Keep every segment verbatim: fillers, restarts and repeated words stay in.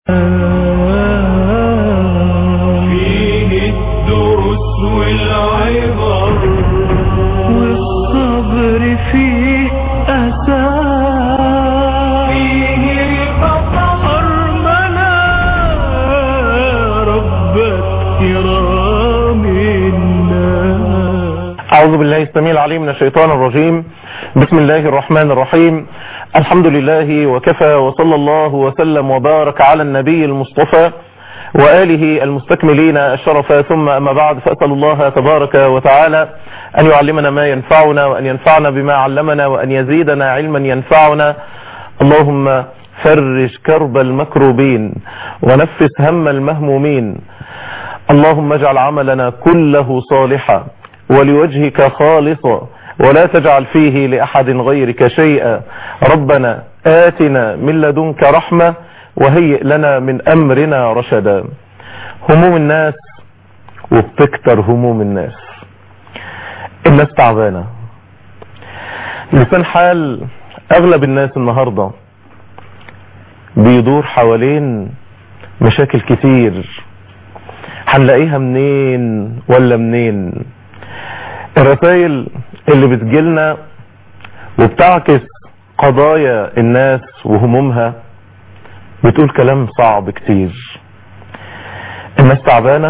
فيه الدروس والعبر والصبر فيه أساس فيه الخطر أرمنا ربك كرام الناس. أعوذ بالله السميع العليم من الشيطان الرجيم. بسم الله الرحمن الرحيم. الحمد لله وكفى، وصلى الله وسلم وبارك على النبي المصطفى وآله المستكملين الشرف، ثم أما بعد، فأسأل الله تبارك وتعالى أن يعلمنا ما ينفعنا، وأن ينفعنا بما علمنا، وأن يزيدنا علما ينفعنا. اللهم فرج كرب المكروبين ونفس هم المهمومين. اللهم اجعل عملنا كله صالحا ولوجهك خالصا، ولا تجعل فيه لأحد غيرك شيئا. ربنا آتنا من لدنك رحمة وهيئ لنا من أمرنا رشدا. هموم الناس، وبتكتر هموم الناس. الناس تعبانة. لسان حال أغلب الناس النهاردة بيدور حوالين مشاكل كتير، هنلاقيها منين ولا منين. الرسائل اللي بتجيلنا وبتعكس قضايا الناس وهمومها بتقول كلام صعب كتير. الناس تعبانة،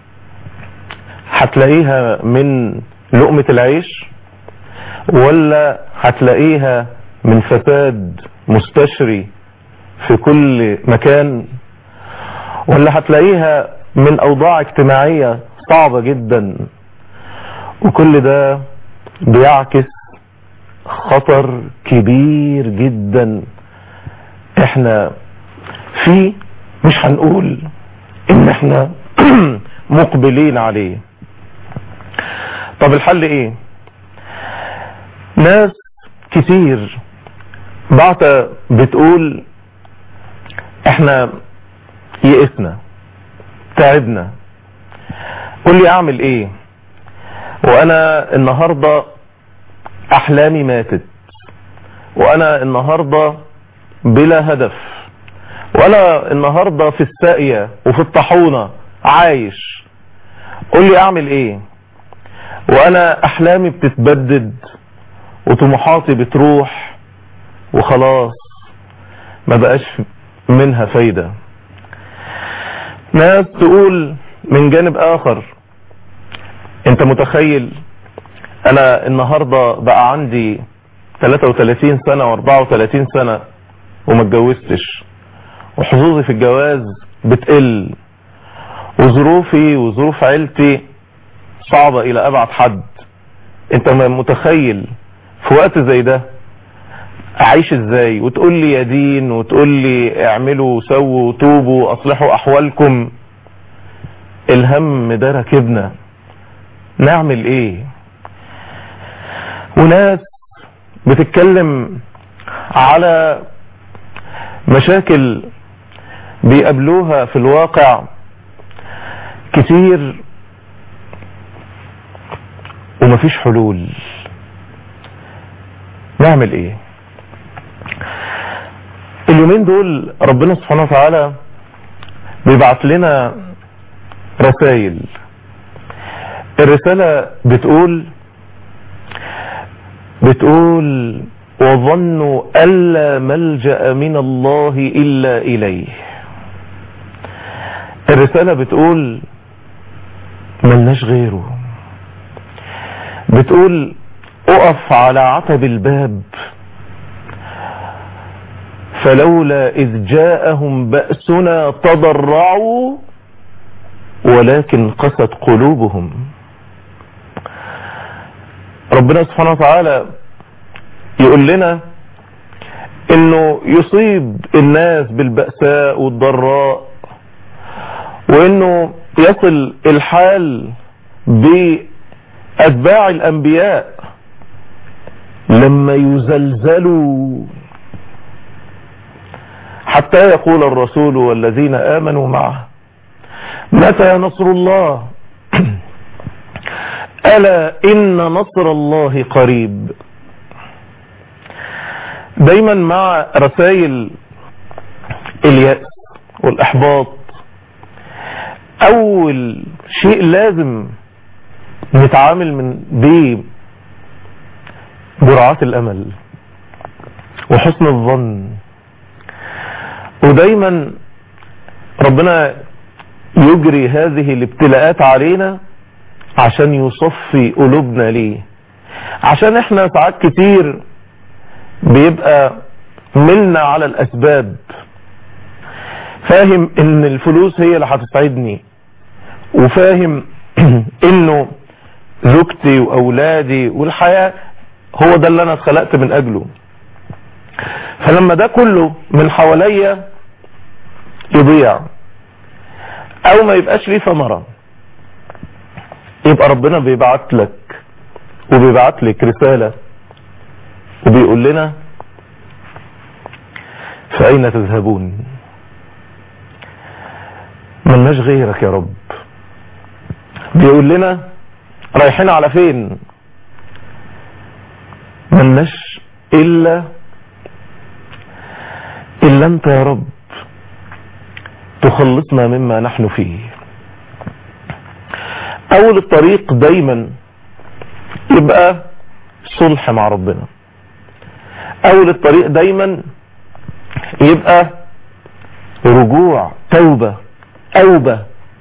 هتلاقيها من لقمة العيش، ولا هتلاقيها من فساد مستشري في كل مكان، ولا هتلاقيها من أوضاع اجتماعية صعبة جدا. وكل ده بيعكس خطر كبير جدا احنا فيه، مش هنقول ان احنا مقبلين عليه. طب الحل ايه؟ ناس كتير بعت بتقول احنا يئسنا، تعبنا، قول لي اعمل ايه؟ وانا النهاردة احلامي ماتت، وانا النهاردة بلا هدف، وانا النهاردة في الساقية وفي الطحونة عايش، قول لي اعمل ايه؟ وانا احلامي بتتبدد وطموحاتي بتروح وخلاص ما بقاش منها فايدة. ناس تقول من جانب اخر، انت متخيل انا النهاردة بقى عندي ثلاثة وثلاثين سنة واربعة وثلاثين سنة وما اتجوزتش، وحظوظي في الجواز بتقل، وظروفي وظروف عيلتي صعبة الى ابعد حد. انت متخيل في وقت زي ده اعيش ازاي؟ وتقول لي يا دين، وتقول لي اعملوا وسووا وتوبوا اصلحوا احوالكم. الهم ده ركبنا، نعمل ايه؟ وناس بتتكلم على مشاكل بيقابلوها في الواقع كتير ومفيش حلول. نعمل ايه؟ اليومين دول ربنا سبحانه وتعالى بيبعث لنا رسائل. الرسالة بتقول بتقول وظنوا ألا ملجأ من الله إلا إليه. الرسالة بتقول ملناش غيره. بتقول اقف على عتب الباب، فلولا إذ جاءهم بأسنا تضرعوا ولكن قست قلوبهم. ربنا سبحانه وتعالى يقول لنا انه يصيب الناس بالبأساء والضراء، وانه يصل الحال بأتباع الانبياء لما يزلزلوا حتى يقول الرسول والذين آمنوا معه متى نصر الله ألا إن نصر الله قريب. دايما مع رسائل اليأس والاحباط، اول شيء لازم نتعامل من بيه جرعات الامل وحسن الظن. ودايما ربنا يجري هذه الابتلاءات علينا عشان يصفي قلوبنا ليه، عشان احنا ساعات كتير بيبقى ملنا على الاسباب، فاهم ان الفلوس هي اللي هتسعدني، وفاهم انه زوجتي واولادي والحياة هو ده اللي انا اتخلقت من اجله. فلما ده كله من حواليا يضيع او ما يبقاش ليه ثمرة، يبقى ربنا بيبعت لك وبيبعت لك رسالة وبيقول لنا فأين تذهبون؟ ملناش غيرك يا رب. بيقول لنا رايحين على فين؟ ملناش إلا إلا أنت يا رب تخلصنا مما نحن فيه. أول الطريق دايما يبقى صلح مع ربنا، أول الطريق دايما يبقى رجوع، توبة، أوبة.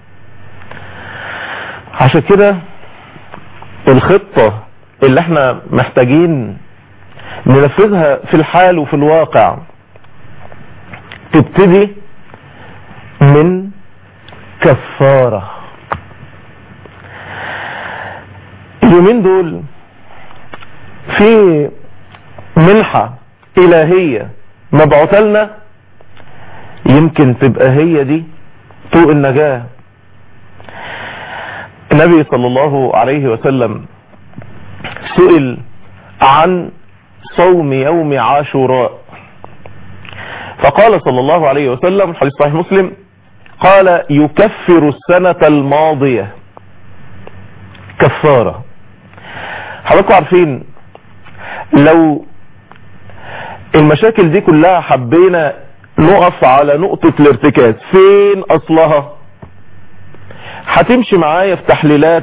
عشان كده الخطة اللي احنا محتاجين ننفذها في الحال وفي الواقع تبتدي من كفارة. اليومين دول في منحة إلهية مبعوثة لنا، يمكن تبقى هي دي طوق النجاة. النبي صلى الله عليه وسلم سئل عن صوم يوم عاشوراء فقال صلى الله عليه وسلم، حديث صحيح مسلم، قال يكفر السنة الماضية. كفارة. حضراتكم عارفين لو المشاكل دي كلها حبينا نقف على نقطة الارتكاز فين اصلها، هتمشي معايا في تحليلات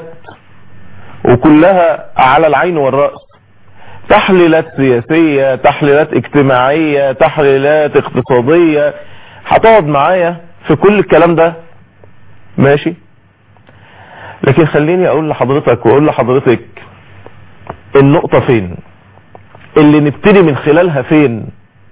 وكلها على العين والرأس، تحليلات سياسية، تحليلات اجتماعية، تحليلات اقتصادية، هتقعد معايا في كل الكلام ده ماشي. لكن خليني اقول لحضرتك واقول لحضرتك النقطة فين اللي نبتدي من خلالها فين.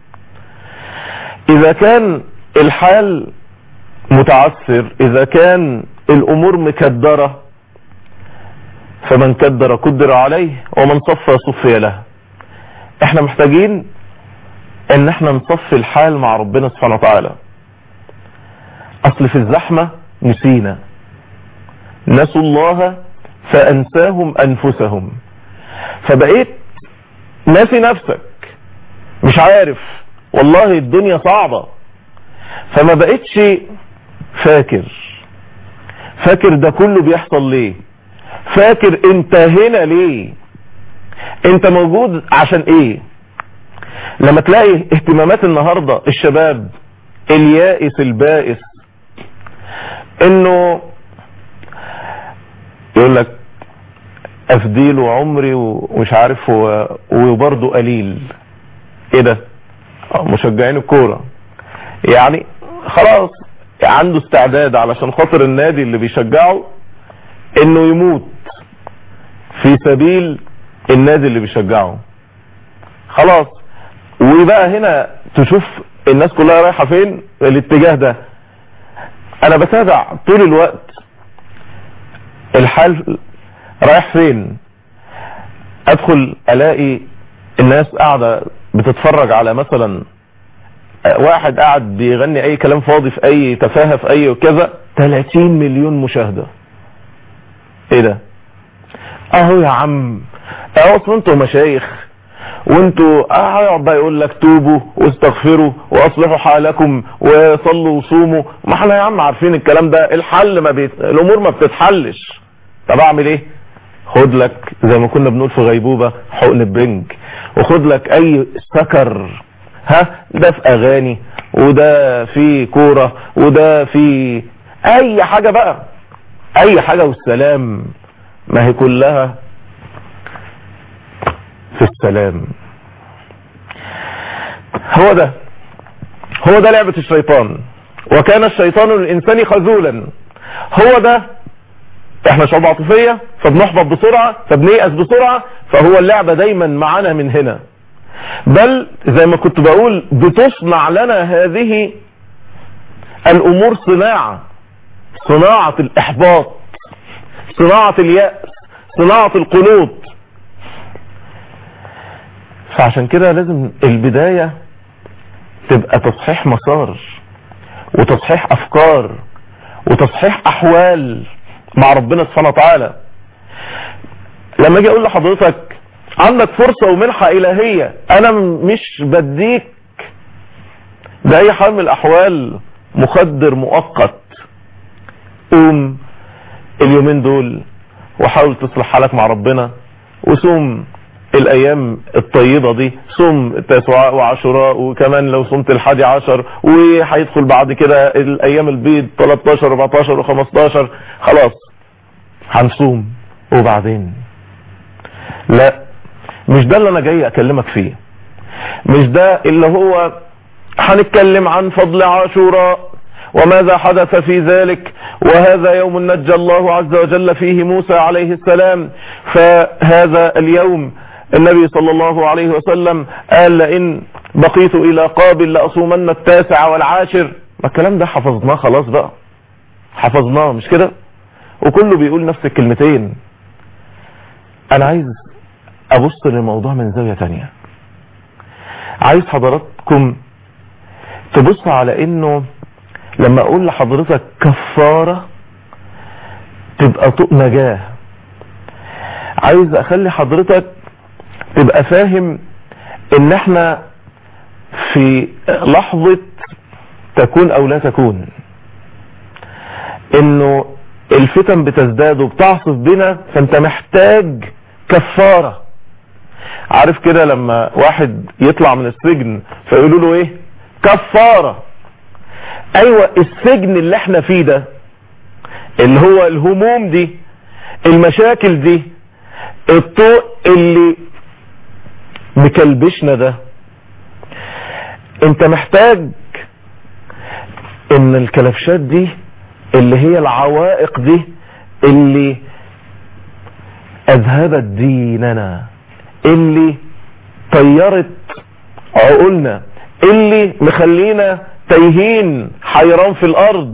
اذا كان الحال متعثر، اذا كان الامور مكدرة، فمن كدر قدر عليه ومن صفى صفي له. احنا محتاجين ان احنا نصفي الحال مع ربنا سبحانه وتعالى. اصل في الزحمة نسينا، نسوا الله فانساهم انفسهم. فبقيت ناسي نفسك، مش عارف والله الدنيا صعبة، فما بقيتش فاكر فاكر ده كله بيحصل ليه، فاكر انت هنا ليه، انت موجود عشان ايه. لما تلاقي اهتمامات النهاردة الشباب اليائس البائس انه يقول لك افديله عمري ومش عارف وبرضه قليل. ايه ده؟ مشجعين الكورة يعني خلاص عنده استعداد علشان خاطر النادي اللي بيشجعه انه يموت في سبيل النادي اللي بيشجعه خلاص. وبقى هنا تشوف الناس كلها رايحة فين الاتجاه ده. انا بتابع طول الوقت الحال رايح فين. ادخل الاقي الناس قاعدة بتتفرج على مثلا واحد قاعد بيغني اي كلام فاضي في اي تفاهة في اي وكذا، ثلاثين مليون مشاهدة. ايه ده؟ اهو يا عم اهو اصل انتوا مشايخ وانتوا هيقعد بقى يقول لك توبوا واستغفروا واصلحوا حالكم وصلوا وصوموا. ما احنا يا عم عارفين الكلام ده، الحل ما بيت... الامور ما بتتحلش. طب اعمل ايه؟ خد لك زي ما كنا بنقول في غيبوبة حقن بنج، وخد لك اي سكر ها ده في اغاني وده في كورة وده في اي حاجة بقى، اي حاجة والسلام، ما هي كلها في السلام. هو ده هو ده لعبة الشيطان، وكان الشيطان للإنسان خذولا. هو ده، احنا شعوب عاطفية فبنحبط بسرعة فبنيأس بسرعة، فهو اللعبة دايما معانا من هنا. بل زي ما كنت بقول بتصنع لنا هذه الأمور صناعة، صناعة الإحباط، صناعة اليأس، صناعة القنوط. فعشان كده لازم البداية تبقى تصحيح مسار وتصحيح أفكار وتصحيح أحوال مع ربنا سبحانه وتعالى. لما اجي اقول لحضرتك عندك فرصة ومنحة إلهية، انا مش بديك بأي حال من الأحوال مخدر مؤقت. قوم اليومين دول وحاول تصلح حالك مع ربنا، وصوم الايام الطيبة دي، صوم تسعاء وعاشوراء، وكمان لو صمت الحادي عشر، وهيدخل بعد كده الايام البيض تلتاشر اربعتاشر وخمستاشر، خلاص هنصوم. وبعدين لا، مش ده اللي انا جاي اكلمك فيه، مش ده اللي هو هنتكلم عن فضل عاشوراء وماذا حدث في ذلك، وهذا يوم نجى الله عز وجل فيه موسى عليه السلام. فهذا اليوم النبي صلى الله عليه وسلم قال لئن بقيت الى قابل لأصومن التاسع والعاشر. ما الكلام ده حفظناه خلاص بقى، حفظناه مش كده؟ وكله بيقول نفس الكلمتين. انا عايز ابص للموضوع من زاوية تانية. عايز حضراتكم تبص على انه لما اقول لحضرتك كفارة تبقى طوق نجاة. عايز اخلي حضرتك تبقى فاهم ان احنا في لحظة تكون او لا تكون، انه الفتن بتزداد وبتعصف بنا، فانت محتاج كفارة. عارف كده لما واحد يطلع من السجن فيقولوا له ايه؟ كفارة. ايوه، السجن اللي احنا فيه ده اللي هو الهموم دي، المشاكل دي، الطوق اللي مكلبشنا ده، انت محتاج ان الكلبشات دي اللي هي العوائق دي اللي اذهبت ديننا، اللي طيرت عقولنا، اللي مخلينا تايهين حيران في الارض،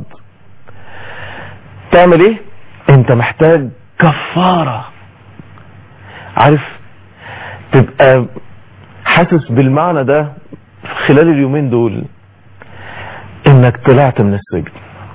تعمل ايه؟ انت محتاج كفارة. عارف تبقى حاسس بالمعنى ده خلال اليومين دول، انك طلعت من السجن.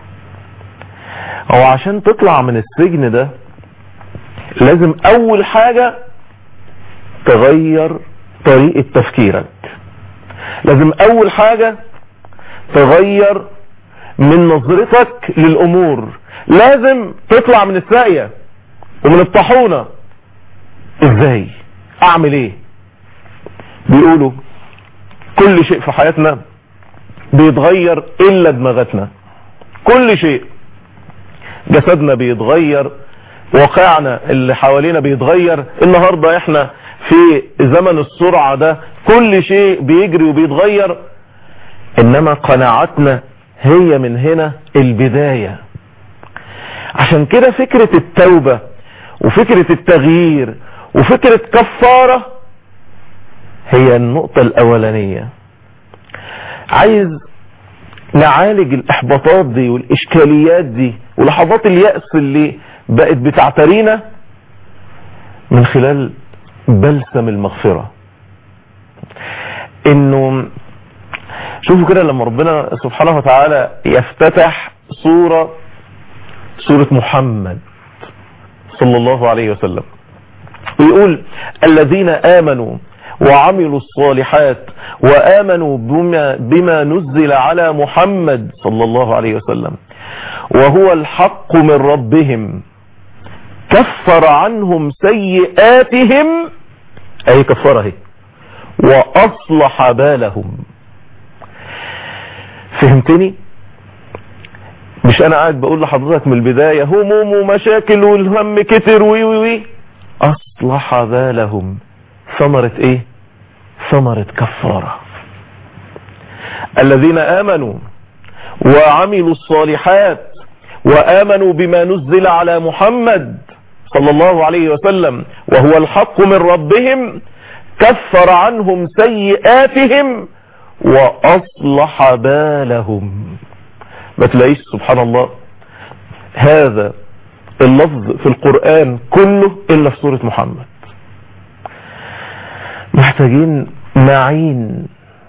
او عشان تطلع من السجن ده لازم اول حاجة تغير طريقة تفكيرك، لازم اول حاجة تغير من نظرتك للامور، لازم تطلع من الساقية ومن الطاحونة. ازاي؟ اعمل ايه؟ بيقولوا كل شيء في حياتنا بيتغير الا دماغتنا، كل شيء. جسدنا بيتغير، واقعنا اللي حوالينا بيتغير. النهاردة احنا في زمن السرعة ده، كل شيء بيجري وبيتغير، انما قناعتنا هي من هنا البداية. عشان كده فكرة التوبة وفكرة التغيير وفكرة كفارة هي النقطة الاولانية. عايز نعالج الاحباطات دي والاشكاليات دي ولحظات اليأس اللي بقت بتعترينا من خلال بلسم المغفرة. انه شوفوا كده لما ربنا سبحانه وتعالى يفتتح سورة سورة محمد صلى الله عليه وسلم ويقول الذين آمنوا وعملوا الصالحات وآمنوا بما, بما نزل على محمد صلى الله عليه وسلم وهو الحق من ربهم كفر عنهم سيئاتهم، أي كفره، وأصلح بالهم. فهمتني؟ مش انا قاعد بقول لحضرتك من البداية هموم ومشاكل والهم كتر وي وي وي اصلح بالهم. ثمرة ايه؟ ثمرة كفارة. الذين امنوا وعملوا الصالحات وامنوا بما نزل على محمد صلى الله عليه وسلم وهو الحق من ربهم كفر عنهم سيئاتهم واصلح بالهم. ما تلاقيش سبحان الله هذا اللفظ في القرآن كله الا في سورة محمد. محتاجين معين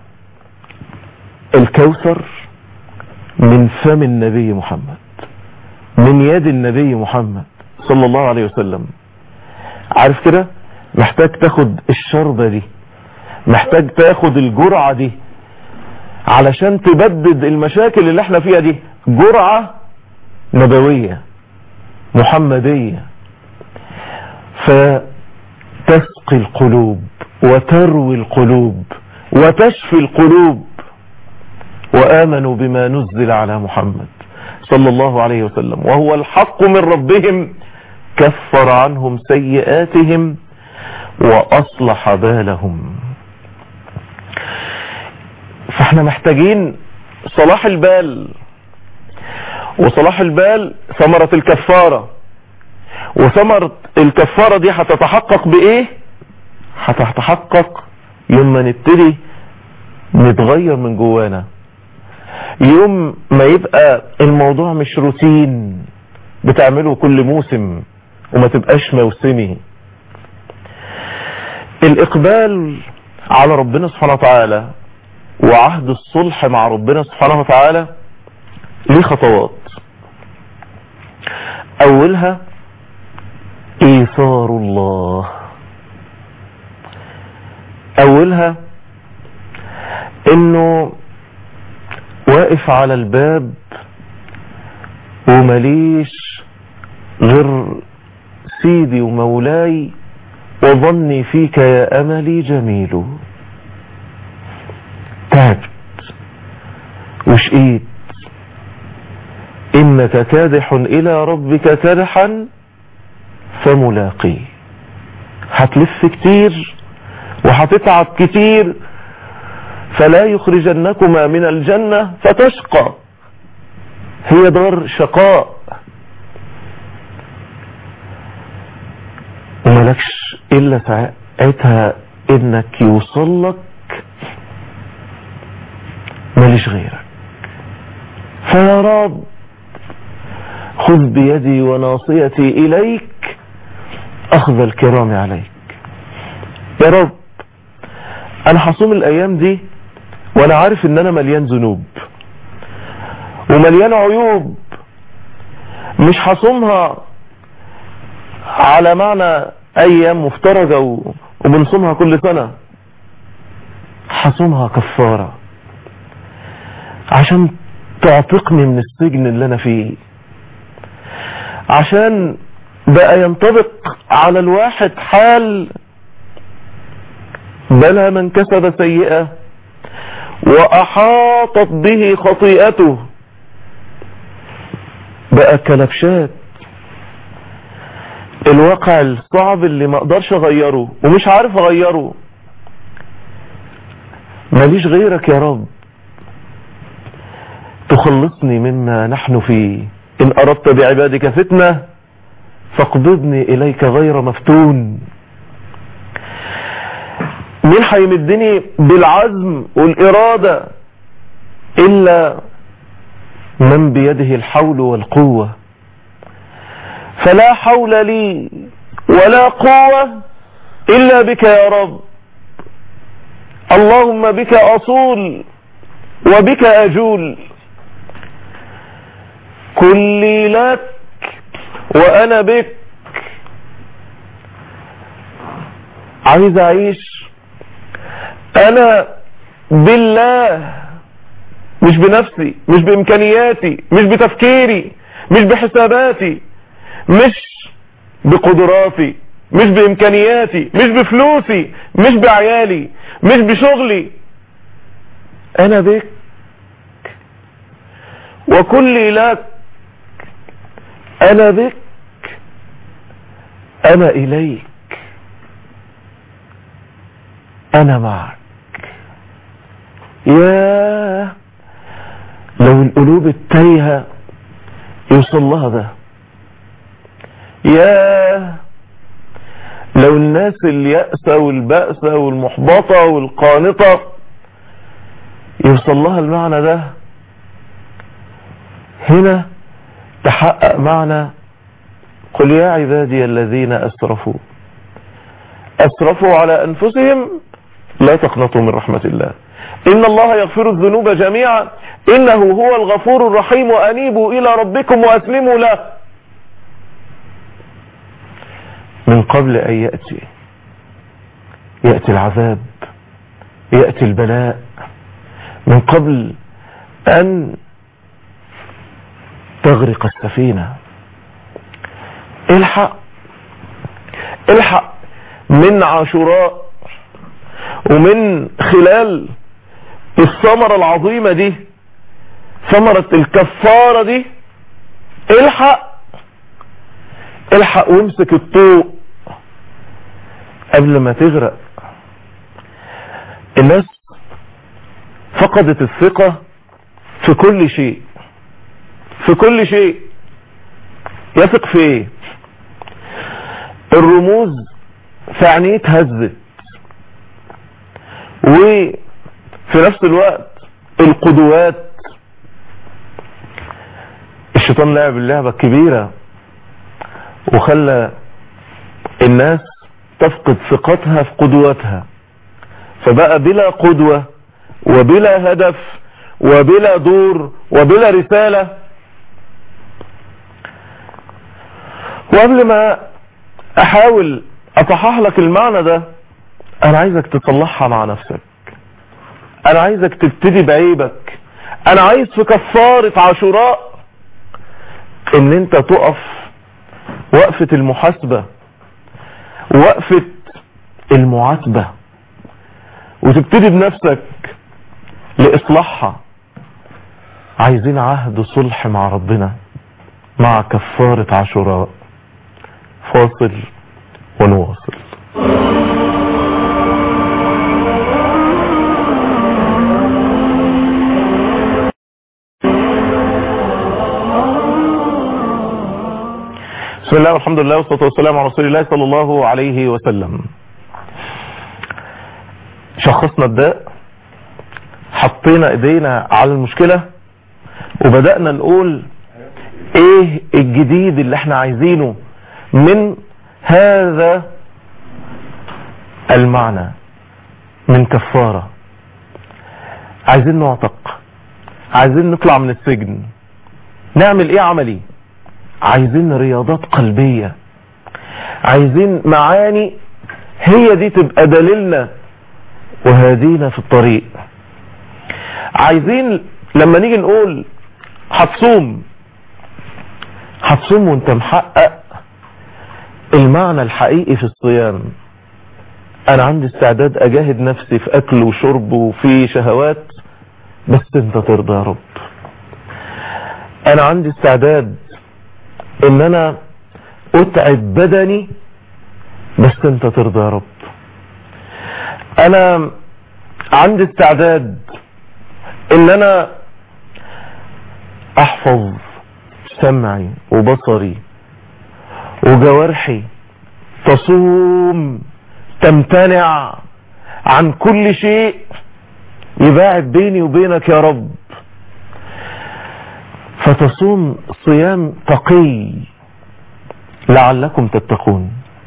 الكوثر من فم النبي محمد، من يد النبي محمد صلى الله عليه وسلم. عارف كده؟ محتاج تاخد الشربة دي، محتاج تاخد الجرعة دي علشان تبدد المشاكل اللي احنا فيها دي. جرعة نبوية محمدية فتسقي القلوب وتروي القلوب وتشفي القلوب. وآمنوا بما نزل على محمد صلى الله عليه وسلم وهو الحق من ربهم كفر عنهم سيئاتهم وأصلح بالهم. فاحنا محتاجين صلاح البال، وصلاح البال ثمرة الكفارة. وثمرة الكفارة دي هتتحقق بايه؟ هتتحقق لما نبتدي نتغير من جوانا، يوم ما يبقى الموضوع مش روتين بتعمله كل موسم وما تبقاش موسمي. الإقبال على ربنا سبحانه وتعالى وعهد الصلح مع ربنا سبحانه وتعالى ليه خطوات. أولها إيثار الله. أولها إنه واقف على الباب ومليش غير سيدي ومولاي وظني فيك يا أملي جميل. تعبت وشقيت إنك كادح إلى ربك كدحا فملاقي. هتلف كتير وهتتعب كتير فلا يخرجنكما من الجنة فتشقى. هي دار شقاء وملكش إلا ساعتها إنك يوصلك ماليش غيرك. فيا رب خذ بيدي وناصيتي إليك أخذ الكرام عليك. يا رب أنا هصوم الأيام دي وأنا عارف إن أنا مليان ذنوب ومليان عيوب، مش هصومها على معنى أيام مفترجة وبنصومها كل سنة، هصومها كفارة عشان تعتقني من السجن اللي أنا فيه، عشان بقى ينطبق على الواحد حال بلى من كسب سيئة وأحاطت به خطيئته، بقى كلبشات الواقع الصعب اللي ما اقدرش اغيره ومش عارف اغيره. ماليش غيرك يا رب تخلصني مما نحن فيه. إن أردت بعبادك فتنة فاقبضني إليك غير مفتون. مين هيمدني بالعزم والإرادة إلا من بيده الحول والقوة؟ فلا حول لي ولا قوة إلا بك يا رب. اللهم بك أصول وبك أجول. كلي لك وأنا بك. عايز أعيش أنا بالله، مش بنفسي، مش بإمكانياتي، مش بتفكيري، مش بحساباتي، مش بقدراتي، مش بإمكانياتي، مش بفلوسي، مش بعيالي، مش بشغلي. أنا بك وكلي لك، أنا بك، أنا إليك، أنا معك. يا لو القلوب التايهة يوصل لها ده، يا لو الناس اليأسة والبأسة والمحبطة والقانطة يوصل لها المعنى ده، هنا تحقق معنى قل يا عبادي الذين أسرفوا أسرفوا على أنفسهم لا تقنطوا من رحمة الله إن الله يغفر الذنوب جميعا إنه هو الغفور الرحيم وأنيبوا إلى ربكم وأسلموا له. من قبل أن يأتي يأتي العذاب، يأتي البلاء، من قبل أن تغرق السفينة. الحق الحق من عاشوراء ومن خلال الثمرة العظيمة دي، ثمرة الكفارة دي، الحق الحق وامسك الطوق قبل ما تغرق. الناس فقدت الثقة في كل شيء، في كل شيء. يثق في ايه؟ الرموز في عينيه اتهزت، وفي نفس الوقت القدوات الشيطان لعب اللعبة الكبيرة وخلى الناس تفقد ثقتها في قدوتها، فبقى بلا قدوة وبلا هدف وبلا دور وبلا رسالة. وقبل ما احاول اصحح لك المعنى ده، انا عايزك تصلحها مع نفسك، انا عايزك تبتدي بعيبك، انا عايز في كفارة عاشوراء ان انت تقف وقفة المحاسبة، وقفة المعاتبة، وتبتدي بنفسك لإصلاحها. عايزين عهد صلح مع ربنا مع كفارة عاشوراء. فاصل ونواصل. بسم الله والحمد لله والصلاة والسلام على رسول الله صلى الله عليه وسلم. شخصنا الداء، حطينا ايدينا على المشكلة، وبدأنا نقول ايه الجديد اللي احنا عايزينه من هذا المعنى من كفارة. عايزين نعتق، عايزين نطلع من السجن. نعمل ايه عملي؟ عايزين رياضات قلبية، عايزين معاني هي دي تبقى دليلنا وهدينا في الطريق. عايزين لما نيجي نقول هتصوم، هتصوم وانت محقق المعنى الحقيقي في الصيام. انا عندي استعداد اجاهد نفسي في اكل وشرب وفي شهوات بس انت ترضى يا رب. انا عندي استعداد ان انا اتعب بدني بس انت ترضى يا رب. انا عندي استعداد ان انا احفظ سمعي وبصري وجوارحي، تصوم تمتنع عن كل شيء يباعد بيني وبينك يا رب، فتصوم صيام تقي لعلكم تتقون،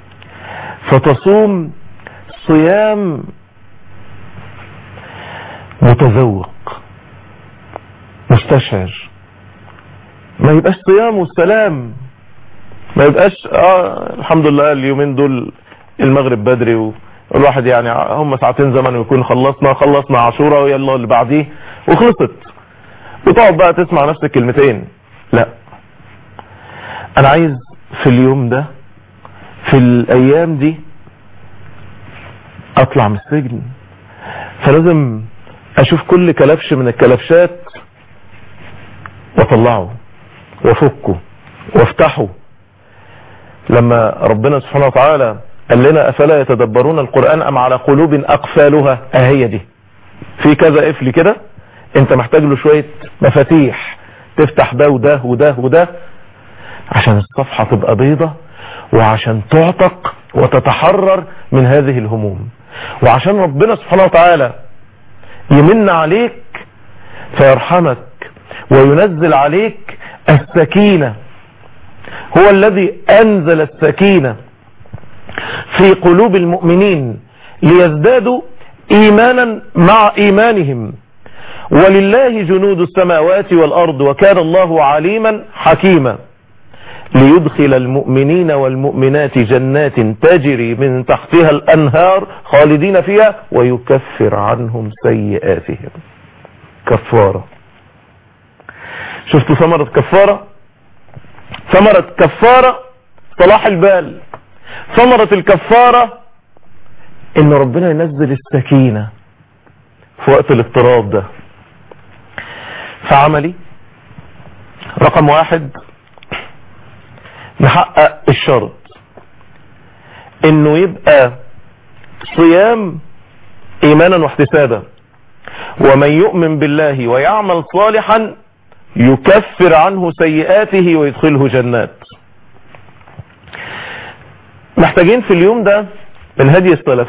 فتصوم صيام متذوق مستشعر، ما يبقاش صيام والسلام، ما يبقاش آه الحمد لله اليومين دول المغرب بدري والواحد يعني هم ساعتين زمن ويكون خلصنا خلصنا عاشوراء ويلا اللي بعديه وخلصت، وتقعد بقى تسمع نفس الكلمتين. لا، انا عايز في اليوم ده في الايام دي اطلع من السجن، فلازم اشوف كل كلبش من الكلبشات وطلعوا وفكوا وافتحوا. لما ربنا سبحانه وتعالى قال لنا أفلا يتدبرون القرآن أم على قلوب أقفالها، أهي دي في كذا قفل كده انت محتاج له شوية مفاتيح تفتح ده وده وده وده عشان الصفحة تبقى بيضة، وعشان تعتق وتتحرر من هذه الهموم، وعشان ربنا سبحانه وتعالى يمن عليك فيرحمك وينزل عليك السكينة. هو الذي أنزل السكينة في قلوب المؤمنين ليزدادوا إيمانا مع إيمانهم، ولله جنود السماوات والأرض وكان الله عليما حكيما، ليدخل المؤمنين والمؤمنات جنات تجري من تحتها الأنهار خالدين فيها ويكفر عنهم سيئاتهم. كفارة. شفتوا ثمرة كفارة؟ ثمرة كفارة صلاح البال. ثمرة الكفارة ان ربنا ينزل السكينة في وقت الاضطراب ده. فعملي رقم واحد نحقق الشرط انه يبقى صيام ايمانا واحتسابا، ومن يؤمن بالله ويعمل صالحا يكفر عنه سيئاته ويدخله جنات. محتاجين في اليوم ده من هدي السلف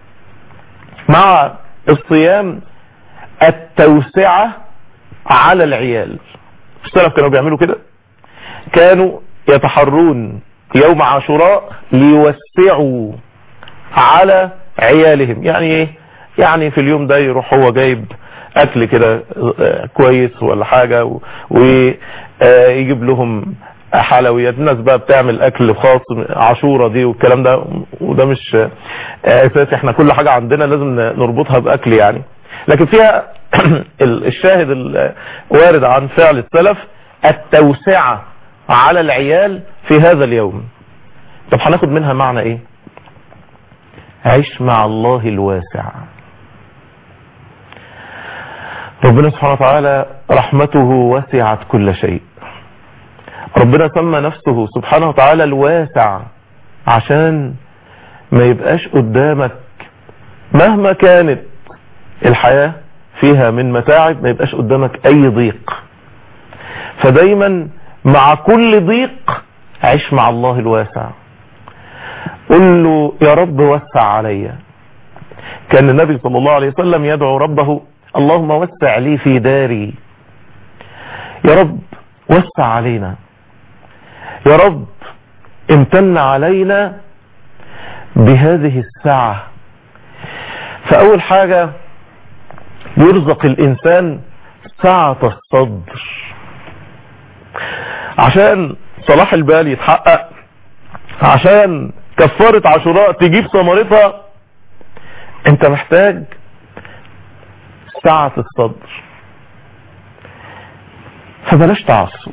مع الصيام التوسعة على العيال. السلف كانوا بيعملوا كده، كانوا يتحرون يوم عاشوراء ليوسعوا على عيالهم. يعني ايه؟ يعني في اليوم ده يروح هو جايب اكل كده كويس ولا حاجة ويجيب لهم حلويات. الناس بقى بتعمل اكل خاص عاشوراء دي والكلام ده، وده مش اساسي، احنا كل حاجة عندنا لازم نربطها باكل يعني، لكن فيها الشاهد الوارد عن فعل السلف التوسعة على العيال في هذا اليوم. طب هناخد منها معنى ايه؟ عيش مع الله الواسع. ربنا سبحانه وتعالى رحمته وسعت كل شيء. ربنا سمى نفسه سبحانه وتعالى الواسع عشان ما يبقاش قدامك مهما كانت الحياة فيها من متاعب، ما يبقاش قدامك اي ضيق. فدايما مع كل ضيق عيش مع الله الواسع. قل له يا رب وسع علي. كان النبي صلى الله عليه وسلم يدعو ربه اللهم وسع لي في داري. يا رب وسع علينا، يا رب امتن علينا بهذه السعة. فأول حاجة يرزق الإنسان سعة الصدر. عشان صلاح البال يتحقق، عشان كفارة عاشوراء تجيب ثمرتها، انت محتاج سعة الصدر. فبلاش تعصب،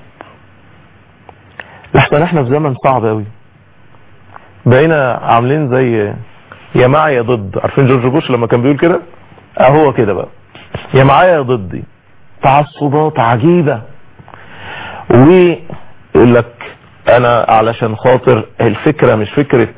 لحسن احنا في زمن صعب قوي، بقينا عاملين زي يا معي يا ضد. عارفين جورج بوش لما كان بيقول كده؟ اهو كده بقى، يا معايا يا ضدي. تعصبات عجيبة، ويقول لك انا علشان خاطر الفكرة مش فكرة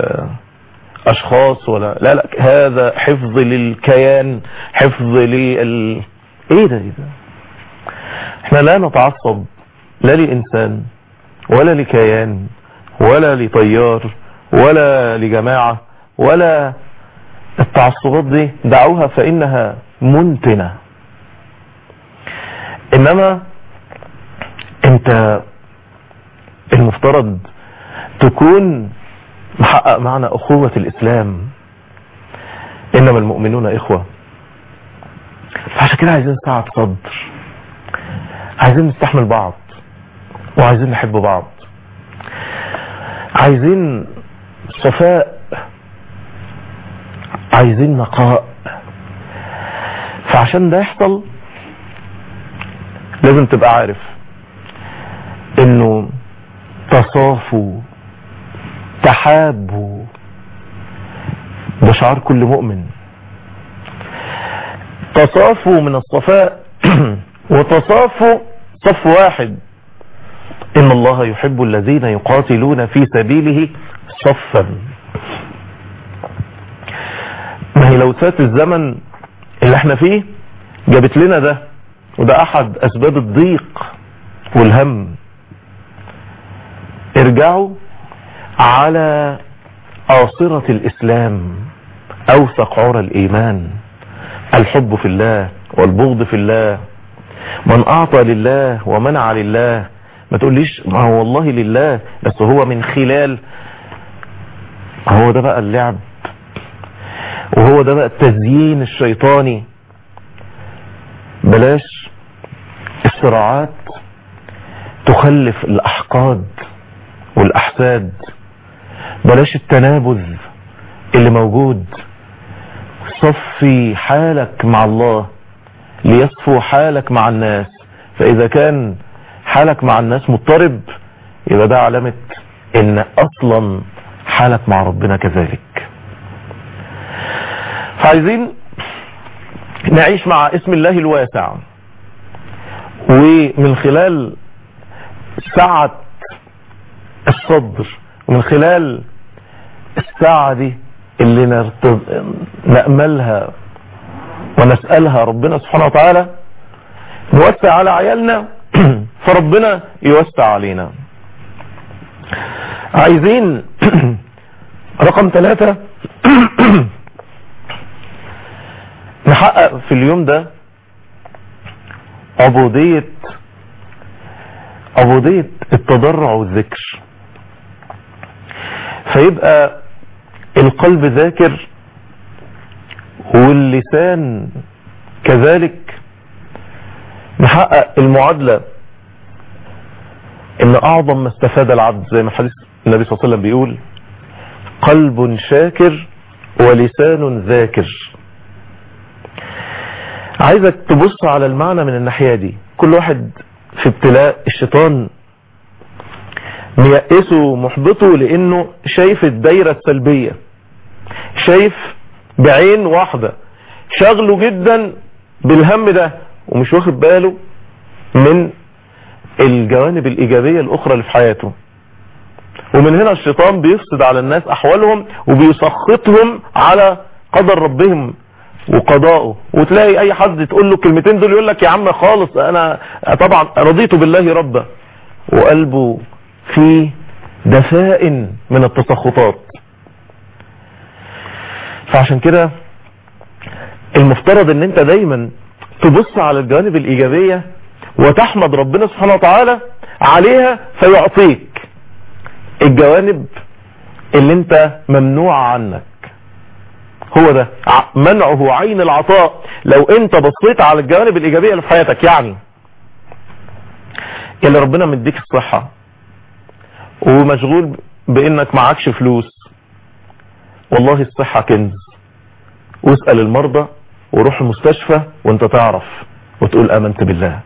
اشخاص ولا لا لا، هذا حفظ للكيان، حفظ لل ايه ده ايه ده. احنا لا نتعصب لا لإنسان ولا لكيان ولا لطيار ولا لجماعة، ولا التعصبات دي دعوها فإنها منتنة. إنما انت المفترض تكون محقق معنى أخوة الإسلام، إنما المؤمنون إخوة. فعشان كده عايزين سعة صدر، عايزين نستحمل بعض، وعايزين نحب بعض، عايزين صفاء، عايزين نقاء. فعشان ده يحصل لازم تبقى عارف انه تصافوا تحابوا ده شعار كل مؤمن. تصافوا من الصفاء وتصافوا صف واحد. إن الله يحب الذين يقاتلون في سبيله صفا. ما هي لو سات الزمن اللي احنا فيه جابت لنا ده، وده احد اسباب الضيق والهم. ارجعوا على آصرة الاسلام، اوثق عرى الايمان، الحب في الله والبغض في الله، من اعطى لله ومنع لله. ما تقوليش ما هو والله لله بس هو من خلال، هو ده بقى اللعب، وهو ده بقى التزيين الشيطاني. بلاش الصراعات تخلف الأحقاد والأحساد، بلاش التنابذ اللي موجود. صفي حالك مع الله ليصفو حالك مع الناس، فإذا كان حالك مع الناس مضطرب يبقى ده علامة إن أصلا حالك مع ربنا كذلك. فعايزين نعيش مع اسم الله الواسع، ومن خلال سعة الصدر ومن خلال الساعة دي اللي نرتض... نأملها ونسألها ربنا سبحانه وتعالى، نوسع على عيالنا فربنا يوسع علينا. عايزين رقم ثلاثة نحقق في اليوم ده عبودية عبودية التضرع والذكر، فيبقى القلب ذاكر واللسان كذلك. نحقق المعادلة ان اعظم ما استفاد العبد زي ما حديث النبي صلى الله عليه وسلم بيقول: قلب شاكر ولسان ذاكر. عايزك تبص على المعنى من الناحية دي. كل واحد في ابتلاء الشيطان ميأسه محبطه لانه شايف الدايرة السلبية، شايف بعين واحدة، شغله جدا بالهم ده ومش واخد باله من الجوانب الإيجابية الأخرى اللي في حياته. ومن هنا الشيطان بيفسد على الناس أحوالهم وبيسخطهم على قدر ربهم وقضائه. وتلاقي أي حد تقول له كلمتين دول يقول لك يا عم خالص أنا طبعا رضيت بالله ربا، وقلبه فيه دفائن من التسخطات. فعشان كده المفترض ان انت دايما تبص على الجوانب الإيجابية وتحمد ربنا سبحانه وتعالى عليها، فيعطيك الجوانب اللي انت ممنوع عنك. هو ده منعه عين العطاء. لو انت بصيت على الجوانب الإيجابية اللي في حياتك، يعني اللي ربنا مديك الصحة ومشغول بانك معكش فلوس، والله الصحة كنز. واسأل المرضى وروح المستشفى وانت تعرف وتقول امنت بالله.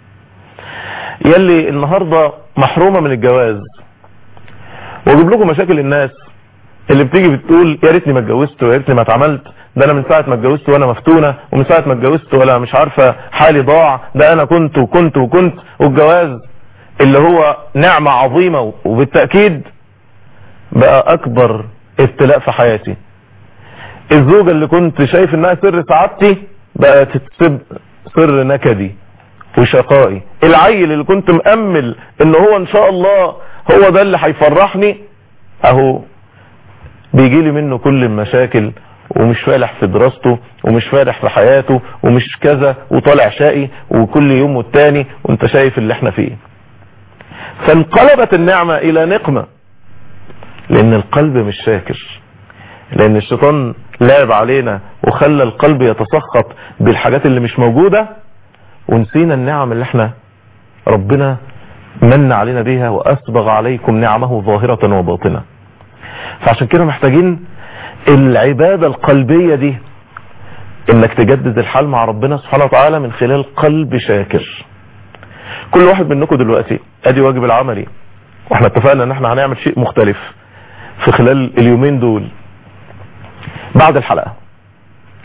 يلي النهاردة محرومة من الجواز، واجيب لكم مشاكل الناس اللي بتيجي بتقول يا ريتني ما اتجوزت ويا ريتني ما اتعملت، ده انا من ساعة ما اتجوزت وانا مفتونة، ومن ساعة ما اتجوزت ولا مش عارفة حالي ضاع، ده انا كنت وكنت وكنت. والجواز اللي هو نعمة عظيمة وبالتأكيد بقى اكبر ابتلاء في حياتي. الزوجة اللي كنت شايف انها سر سعادتي بقت سر نكدي وشقائي. العيل اللي كنت مأمل ان هو ان شاء الله هو ده اللي هيفرحني، اهو بيجي لي منه كل المشاكل، ومش فالح في دراسته ومش فالح في حياته ومش كذا، وطالع شقي وكل يوم والتاني، وانت شايف اللي احنا فيه. فانقلبت النعمة الى نقمة لان القلب مش شاكر، لان الشيطان لعب علينا وخلى القلب يتسخط بالحاجات اللي مش موجودة، ونسينا النعم اللي احنا ربنا من علينا بيها، واسبغ عليكم نعمه ظاهرة وباطنة. فعشان كده محتاجين العبادة القلبية دي، انك تجدد الحال مع ربنا سبحانه وتعالى من خلال قلب شاكر. كل واحد منكم دلوقتي ادي واجب العملي، واحنا اتفقنا ان احنا هنعمل شيء مختلف في خلال اليومين دول. بعد الحلقة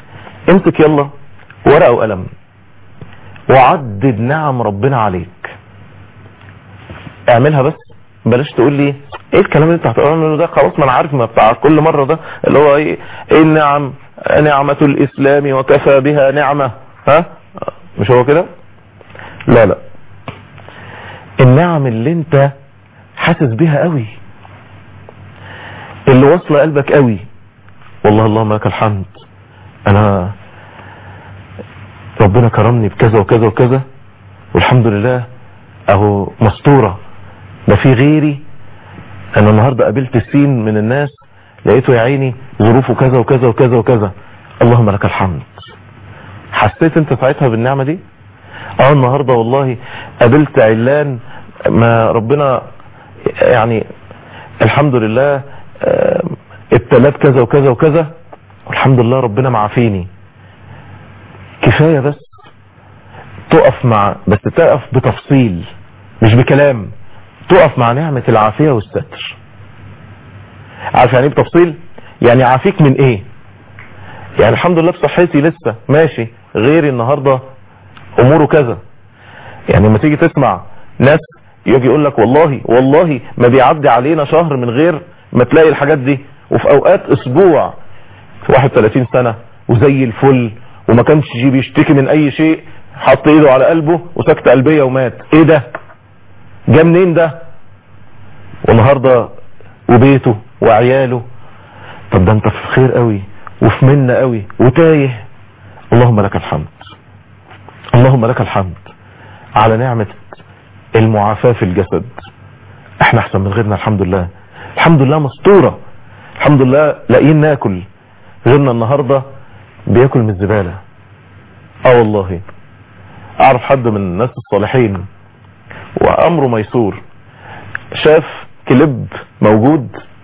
امسك يلا ورقة وقلم وعدد نعم ربنا عليك. اعملها بس، بلاش تقول لي ايه الكلام اللي انت هتقوله ده، خلاص ما انا عارف ما بتاع كل مرة ده اللي هو ايه ايه النعم، نعمة الاسلام وكفى بها نعمة، ها مش هو كده؟ لا لا، النعم اللي انت حاسس بيها قوي، اللي وصل قلبك قوي، والله اللهم لك الحمد، انا ربنا كرمني بكذا وكذا وكذا والحمد لله اهو مستورة، ده في غيري، انا النهاردة قابلت السين من الناس لقيته يا عيني ظروفه كذا وكذا وكذا وكذا، اللهم لك الحمد. حسيت انت ساعتها بالنعمة دي؟ اه النهاردة والله قابلت علان ما ربنا يعني الحمد لله ابتلات كذا وكذا وكذا والحمد لله ربنا معافيني. كفاية بس تقف مع، بس تقف بتفصيل مش بكلام، تقف مع نعمة العافية والستر. عارف يعني ايه بتفصيل؟ يعني عافيك من ايه؟ يعني الحمد لله بصحتي لسه ماشي، غيري النهاردة اموره كذا. يعني لما تيجي تسمع ناس يجي يقول لك والله والله ما بيعدي علينا شهر من غير ما تلاقي الحاجات دي، وفي اوقات اسبوع، واحد ثلاثين سنة وزي الفل وما كانش بيشتكي من اي شيء، حط ايده على قلبه وسكت قلبية ومات. ايه ده؟ جا منين ده؟ والنهاردة وبيته وعياله. طب ده انت في خير قوي وفي منة قوي وتايه. اللهم لك الحمد، اللهم لك الحمد على نعمة المعافاة في الجسد. احنا احسن من غيرنا الحمد لله، الحمد لله مستورة، الحمد لله لاقيين ناكل، غيرنا النهاردة بياكل من الزبالة. اه والله اعرف حد من الناس الصالحين وامره ميسور، شاف كليب موجود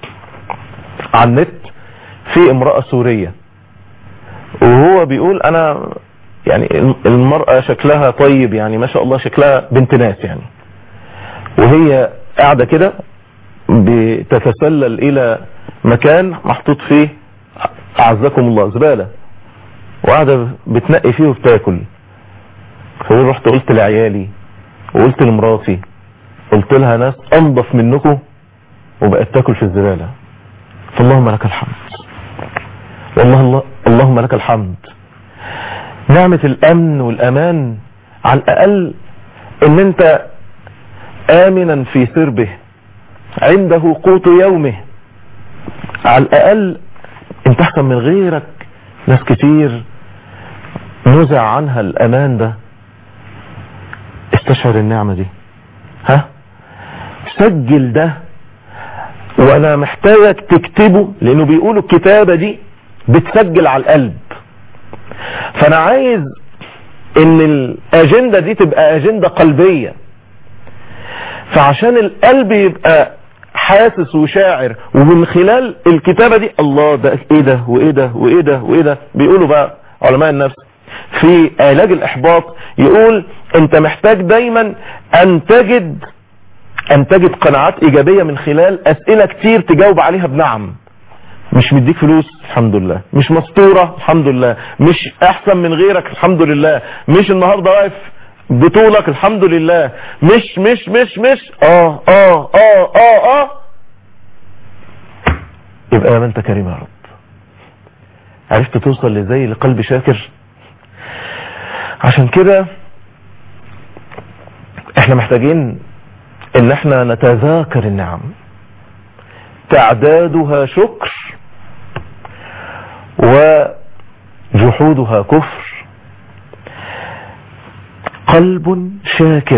على النت في امرأة سورية وهو بيقول انا يعني المرأة شكلها طيب، يعني ما شاء الله شكلها بنت ناس يعني، وهي قاعدة كده بتتسلل الى مكان محطوط فيه اعزكم الله زبالة، وقاعدة بتنقي فيه وبتاكل. فقول رحت قلت لعيالي وقلت لمراتي، قلت لها ناس انضف منكم وبقت تاكل في الزبالة. فاللهم لك الحمد، والله الله اللهم لك الحمد. نعمة الامن والامان، على الاقل ان انت امنا في سربه عنده قوت يومه، على الاقل انت احسن من غيرك. ناس كتير نزع عنها الامان ده. استشعر النعمة دي، ها سجل ده، وانا محتاجك تكتبه لانه بيقولوا الكتابة دي بتسجل على القلب. فانا عايز ان الاجندة دي تبقى اجندة قلبية، فعشان القلب يبقى حاسس وشاعر، ومن خلال الكتابة دي الله ده ايه ده وايه ده وايه ده وايه ده. بيقولوا بقى علماء النفس في علاج الاحباط، يقول انت محتاج دايما ان تجد ان تجد قناعات ايجابية من خلال اسئلة كتير تجاوب عليها بنعم. مش مديك فلوس الحمد لله، مش مستورة الحمد لله، مش احسن من غيرك الحمد لله، مش النهاردة واقف بطولك الحمد لله، مش مش مش مش اه اه اه اه اه يبقى يا انت كريم يا رب. عرفت توصل لزي لقلب شاكر. عشان كده احنا محتاجين ان احنا نتذاكر النعم، تعدادها شكر وجحودها كفر. قلب شاكر،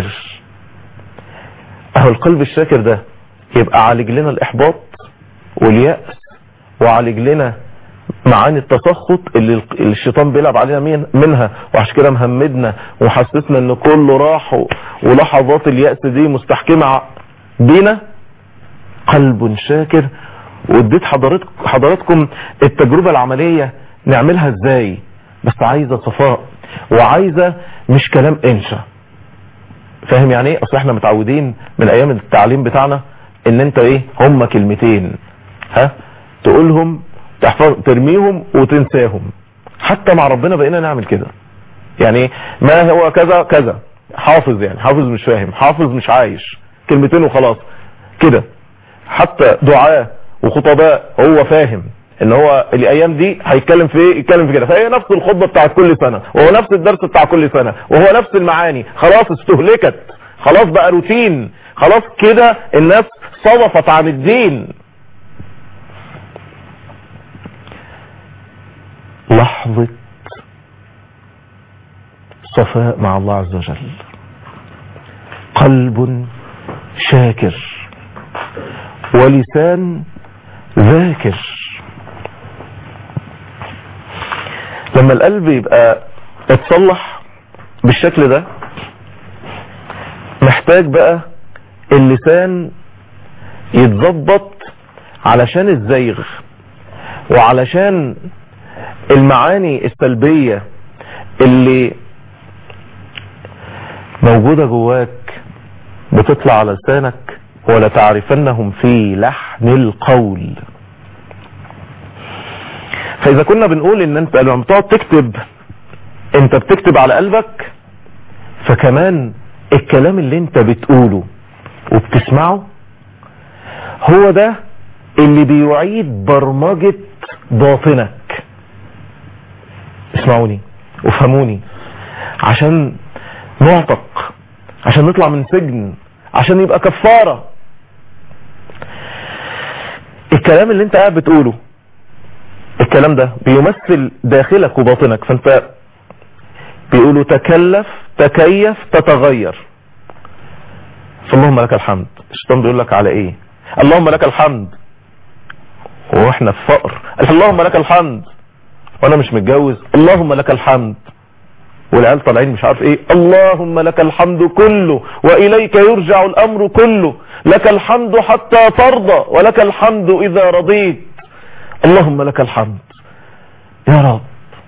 اهو القلب الشاكر ده يبقى عالج لنا الاحباط واليأس، وعالج لنا معاني التسخط اللي الشيطان بيلعب علينا منها، وعشان كده مهمدنا وحسسنا ان كله راح، ولحظات اليأس دي مستحكمة بينا. قلب شاكر. واديت حضرتك حضراتكم التجربة العملية نعملها ازاي، بس عايزة صفاء وعايزة مش كلام انشا. فاهم يعني ايه؟ اصل احنا متعودين من ايام التعليم بتاعنا ان انت ايه هم كلمتين، ها تقولهم تحفظ ترميهم وتنساهم. حتى مع ربنا بقينا نعمل كده. يعني ما هو كذا كذا، حافظ يعني حافظ مش فاهم، حافظ مش عايش. كلمتين وخلاص كده. حتى دعاء وخطباء هو فاهم ان هو الايام دي هيتكلم في ايه، يتكلم في كده، فهي نفس الخطبه بتاعت كل سنه، وهو نفس الدرس بتاع كل سنه، وهو نفس المعاني، خلاص استهلكت، خلاص بقى روتين، خلاص كده الناس صدفت عن الدين. لحظه صفاء مع الله عز وجل، قلب شاكر ولسان ذاكر. لما القلب يبقى اتصلح بالشكل ده، محتاج بقى اللسان يتظبط علشان الزيغ وعلشان المعاني السلبية اللي موجودة جواك بتطلع على لسانك، ولا تعرفنهم في لحن القول. فاذا كنا بنقول ان انت لما بتقعد تكتب انت بتكتب على قلبك، فكمان الكلام اللي انت بتقوله وبتسمعه هو ده اللي بيعيد برمجة باطنك. اسمعوني وفهموني، عشان نعتق، عشان نطلع من سجن، عشان يبقى كفارة. الكلام اللي انت قاعد بتقوله، الكلام ده بيمثل داخلك وباطنك. فانت بيقولوا تكلف تكيف تتغير. فاللهم لك الحمد. الشيطان بيقول لك على ايه؟ اللهم لك الحمد واحنا في فقر. اللهم لك الحمد وانا مش متجوز. اللهم لك الحمد والعيال طالعين مش عارف ايه. اللهم لك الحمد كله واليك يرجع الامر كله. لك الحمد حتى ترضى ولك الحمد اذا رضيت. اللهم لك الحمد. يا رب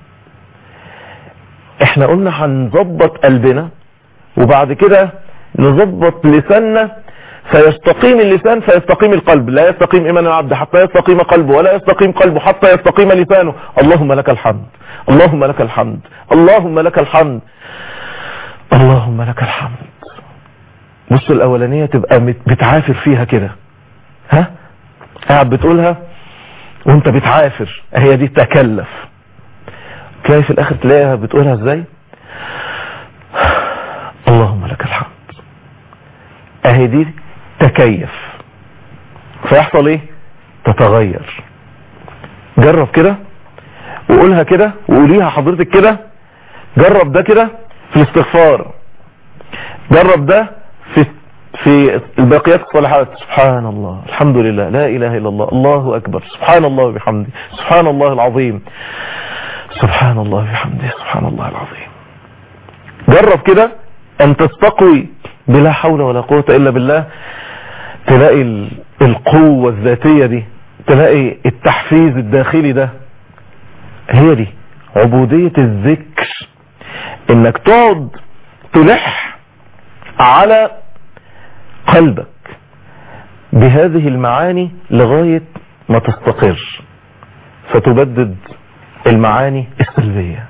احنا قلنا هنظبط قلبنا وبعد كده نظبط لساننا، فيستقيم اللسان فيستقيم القلب. لا يستقيم ايمان العبد حتى يستقيم قلبه، ولا يستقيم قلبه حتى يستقيم لسانه. اللهم لك الحمد. اللهم لك الحمد. اللهم لك الحمد. اللهم لك الحمد. بص الاولانية تبقى بتعافر فيها كده، ها قاعد بتقولها وانت بتعافر، هي دي تكلف. تلاقي في الاخر تلاقيها بتقولها ازاي؟ اللهم لك الحمد. اهي دي تكيف. فيحصل ايه؟ تتغير. جرب كده وقولها كده وقوليها حضرتك كده. جرب ده كده في الاستغفار، جرب ده في في الباقيات الصالحات. سبحان الله، الحمد لله، لا اله الا الله، الله اكبر، سبحان الله وبحمده، سبحان الله العظيم، سبحان الله وبحمده، سبحان الله العظيم. جرب كده ان تستقوي بلا حول ولا قوة الا بالله، تلاقي القوة الذاتية دي، تلاقي التحفيز الداخلي ده. هي دي عبودية الذكر، انك تقعد تلح على قلبك بهذه المعاني لغاية ما تستقر، فتبدد المعاني السلبية.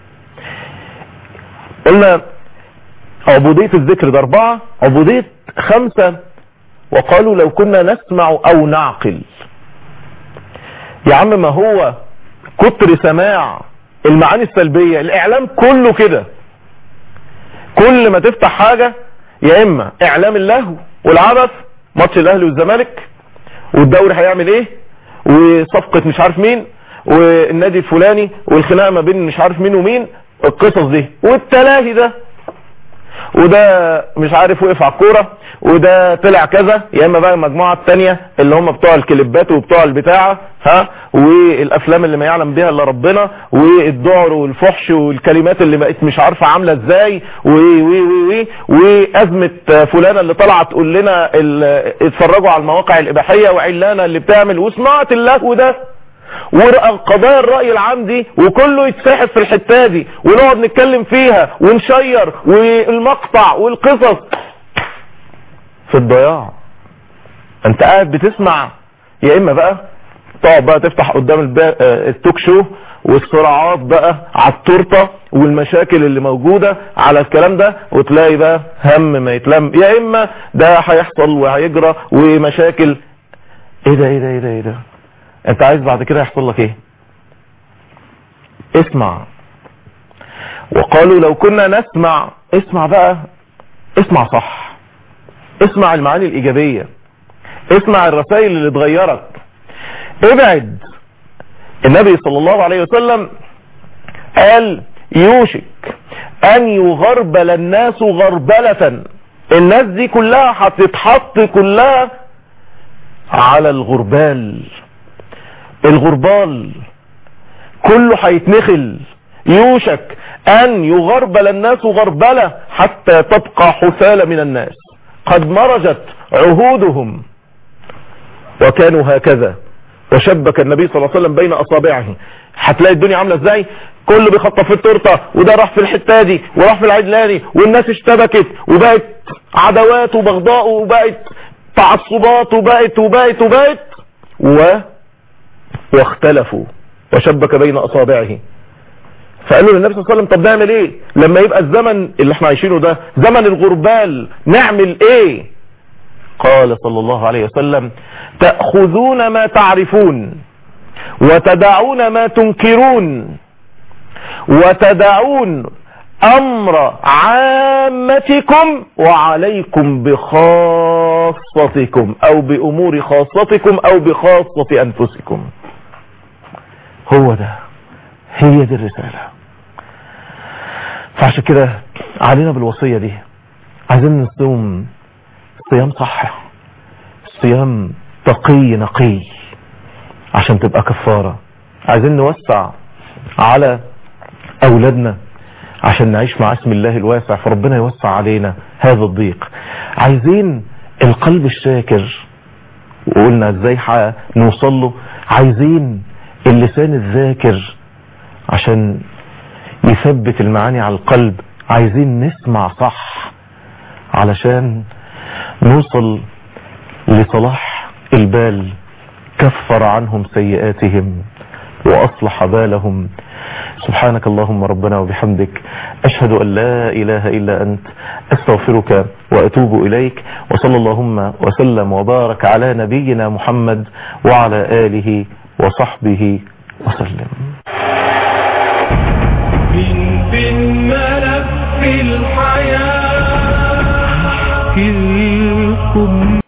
قلنا عبودية الذكر ده أربعة، عبودية خمسة وقالوا لو كنا نسمع أو نعقل. يا عم ما هو كتر سماع المعاني السلبية، الإعلام كله كده، كل ما تفتح حاجة يا إما إعلام اللهو والعبث، ماتش الأهلي والزمالك والدوري هيعمل إيه وصفقة مش عارف مين والنادي الفلاني والخناقة ما بين مش عارف مين ومين، القصص دي والتلاهي ده، وده مش عارف وقف على الكوره وده طلع كذا. يا اما بقى المجموعه الثانيه اللي هم بتوع الكليبات وبتوع البتاعه، ها، والافلام اللي ما يعلم بها الا ربنا، والذعر والفحش والكلمات اللي بقت مش عارفه عامله ازاي، و و و وازمه فلانه اللي طلعت تقول لنا اتفرجوا على المواقع الاباحيه، وعلانه اللي بتعمل، وصناعه اللهو ده، وقضايا الرأي العام دي، وكله يتسحب في الحتة دي ونقعد نتكلم فيها ونشير، والمقطع والقصص في الضياع. انت قاعد بتسمع، يا اما بقى تقعد بقى تفتح قدام التوك شو والصراعات بقى على التورته والمشاكل اللي موجودة على الكلام ده، وتلاقي بقى هم ما يتلم، يا اما ده هيحصل وهيجرى ومشاكل. ايه ده ايه ده ايه ده ايه ده انت عايز بعد كده يحصل لك ايه؟ اسمع. وقالوا لو كنا نسمع، اسمع بقى، اسمع صح، اسمع المعاني الايجابية، اسمع الرسائل اللي تغيرك، ابعد. النبي صلى الله عليه وسلم قال يوشك ان يغربل الناس غربلة، الناس دي كلها هتتحط كلها على الغربال، الغربال كله هيتنخل. يوشك ان يغربل الناس غربلة حتى تبقى حثالة من الناس قد مرجت عهودهم وكانوا هكذا. وشبك النبي صلى الله عليه وسلم بين اصابعه. هتلاقي الدنيا عامله ازاي، كله بيخطف في التورته، وده راح في الحته دي وراح في العدلاني، والناس اشتبكت وبقت عداوات وبغضاء وبقت تعصبات وبقت وبقت وبقت و... واختلفوا. وشبك بين اصابعه. فقالوا للنبي صلى الله عليه وسلم طب نعمل ايه لما يبقى الزمن اللي احنا عايشينه ده زمن الغربال، نعمل ايه؟ قال صلى الله عليه وسلم تأخذون ما تعرفون وتدعون ما تنكرون وتدعون امر عامتكم وعليكم بخاصتكم او بامور خاصتكم او بخاصة انفسكم. هو ده، هي دي الرسالة. فعشان كده علينا بالوصية دي، عايزين نصوم صيام صح، صيام تقي نقي عشان تبقى كفارة. عايزين نوسع على اولادنا عشان نعيش مع اسم الله الواسع، فربنا يوسع علينا هذا الضيق. عايزين القلب الشاكر، وقلنا ازاي نوصل له. عايزين اللسان الذاكر عشان يثبت المعاني على القلب. عايزين نسمع صح علشان نوصل لصلاح البال. كفر عنهم سيئاتهم وأصلح بالهم. سبحانك اللهم ربنا وبحمدك، أشهد أن لا إله إلا أنت، أستغفرك وأتوب إليك. وصلى اللهم وسلم وبارك على نبينا محمد وعلى آله وصحبه وسلم.